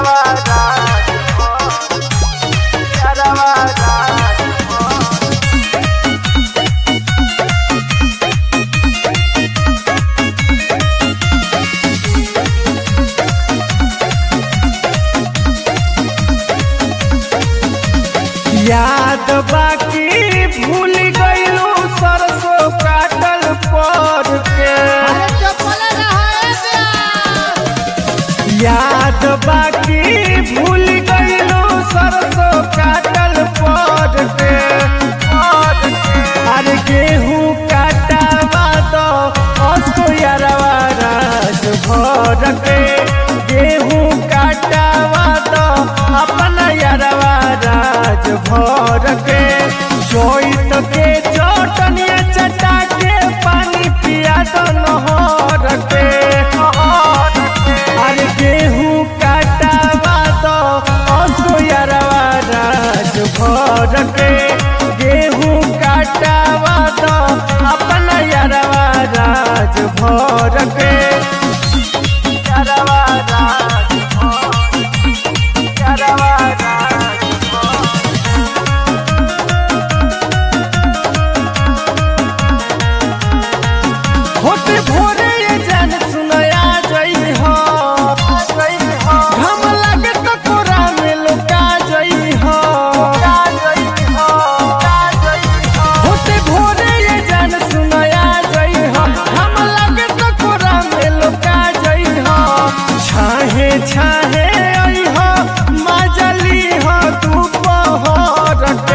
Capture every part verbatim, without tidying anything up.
याद बाकी भूल गईलू सरसों काटल पर के। याद बाकी भूल गईलू सरसों काटल पर के। अरे गेहूँ काटावा दो असोयरवा राज भर के। गेहूँ काटावा दो अपना यरवा राज भर के। चोइत के चटनिया चटा के पानी पिया दो नहर के। अरे गेहूँ काटावा दो असोयरवा राज भर के। गेहूँ काटावा दो अपना यरवा राज भर के। यरवा राज यरवा राज होते भोरे ये जान सुनया जई हो। घम लगे तो कोरा में लुका जई हो। होते भोरे ये जान सुनया जई हो। घम लगे तो कोरा में लुका जई हो। छाहे छाहे आई हो मजली हो दोपहर के।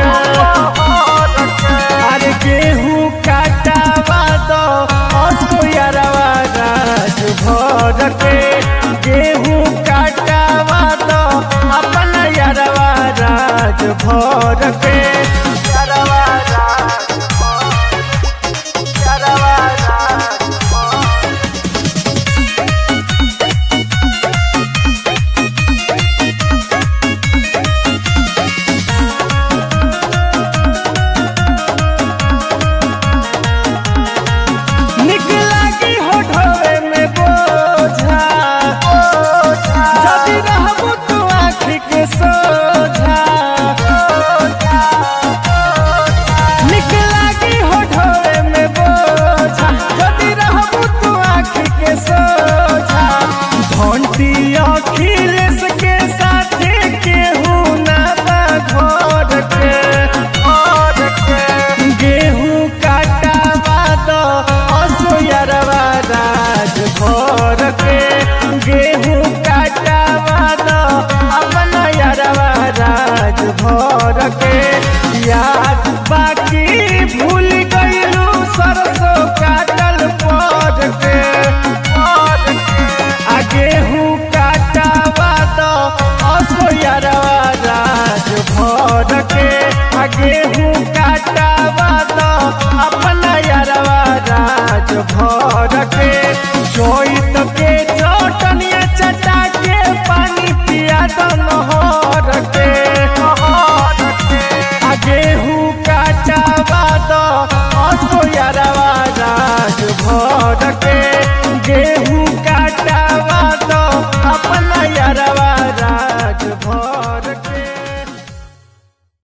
अरे गेहूँ काटावा दो असोयरवा राज भर के। गेहूँ काटावा दो अपना यरवा राज भर के। यरवा राज यरवा राज निकला की हो ढोवे में बोझा। जदी रहबू तू आँखी के सोझा। निकला की हो ढोवे में बोझा। जदी रहबू तू आँखी के सोझा। घंटी अखिल